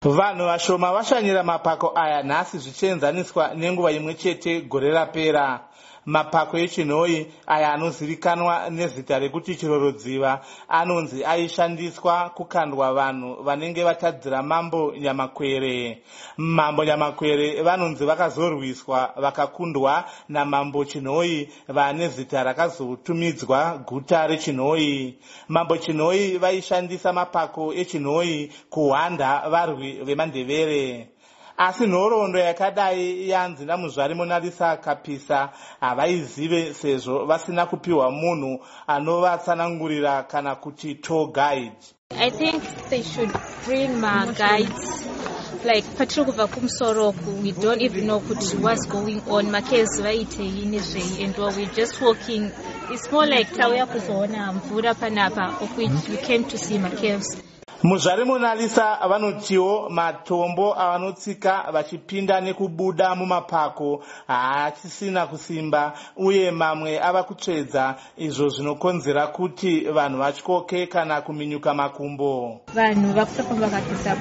Vanhu vashoma vashanyira mapako aya nhasi zvichienzaniswa nenguva imwe chete gore rapera. Mapako echinhoi aya anozivikanwa nezita rekuti chirorodziva anonzi aishandiswa kukandwa vanhu vanenge vatadzira mambo Nyamakwere. Mambo Nyamakwere vanonzi vakazorwiswa vakakundwa namambo Chinhoi vane zita rakazotumidzwa guta reChinhoi. Mambo Chinhoi vaishandisa mapako echinhoi kuhwanda varwi veMandebele. Asi nhoroondo yakadai yanzi namuzvari Monalisa Kapisa havaizive sezvo vasina kupiwa munhu anovatsanangurira kana kuti tour guide. I think they should bring guides. Like Patrikuva Kumsoroku, we don't even know what's going on. Makezi vaite yinizve, and while we're just walking, it's more like tauya kuzoona mvura panapa, of which we came to see Makezi. Muzvari Monalisa vanotiwo matombo avanotsika vachipinda nekubuda mumapako haachisina kusimba uye mamwe ava kutsvedza, izvo zvinokonzera kuti vanhu vatyoke kana kuminyuka makumbo. Vanhu vakutofamba vakapisa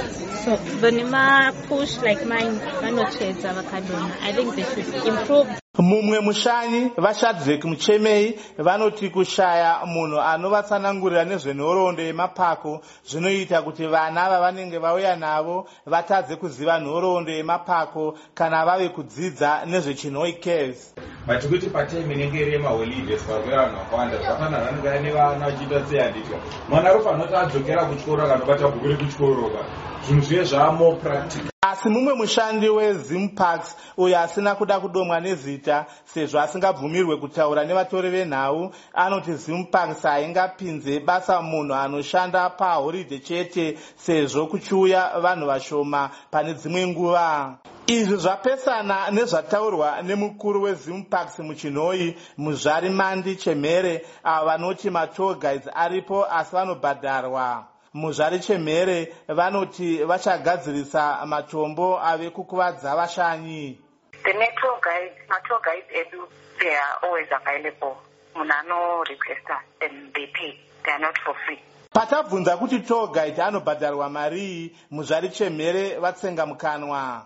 so vanema push like mine vanotsvedza vakadona. I think they should improve. Mumwe mushanyi vaShadrack Muchemei vanoti kushaya munhu anovatsanangurira nezvenhoroondo yemapako zvinoita kuti vana vavanenge vauya navo vatadze kuziva nhoroondo yemapako kana vave kudzidza nezveChinhoi Caves. Kuti patime inenge iri yemaholidays parume vanhu vakawanda zvakafanana vanenge ane vana vachiita seyandika mwana anofanira kuti adzokera kuchikoro akanobata bhuku rekuchikoroka zvinhu zviye zvamo practical. Asi mumwe mushandi weZimparks uyo asina kuda kudomwa nezita sezvo asingabvumirwe kutaura nevatori venhau anoti Zimparks haingapinze basa munhu anoshanda paholiday chete sezvo kuchiuya vanhu vashoma pane dzimwe nguva. Izvi zvapesana nezvataurwa nemukuru weZimparks muChinhoi muzvari Mandi Chemhere avo vanoti matour guides aripo asi vanobhadharwa. Muzvari Chemhere vanoti vachagadzirisa matombo ave kukuvadza vashanyi. The tour guides edu, they are always available. Munano requester and they pay. They are not for free. Patabvunza kuti tour guide anobhadharwa marii, muzvari Chemhere vatsenga mukanwa.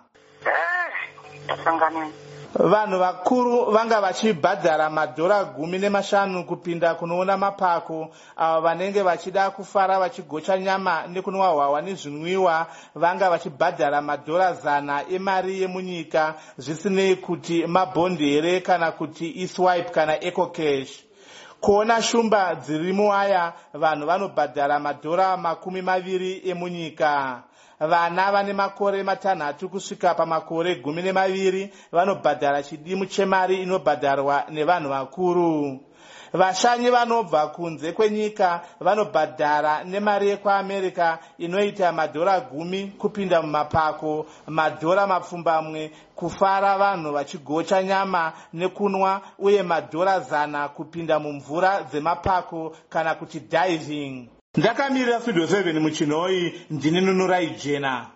Vanhu vakuru vanga vachibhadhara $15 kupinda kunoona mapako, avo vanenge vachida kufara vachigocha nyama nekunwa hwahwa nezvinwiwa vanga vachibhadhara $100 emari yemunyika, zvisinei kuti mabhondi here kana kuti eSwipe kana EcoCash. Kuona shumba dzirimo aya vanhu vanobhadhara $20 emunyika. Vana vane makore 6 kusvika pamakore 12 vanobhadhara chidimu chemari inobhadharwa nevanhu vakuru. Vashanyi vanobva kunze kwenyika vanobhadhara nemari yekuAmerica inoita $10 kupinda mumapako, $10 kufara vanhu vachigocha nyama nekunwa uye $100 kupinda mumvura dzemapako kana kuti diving. Ndakamirira Studio 7 muChinhoi, ndini Nunurai Jena.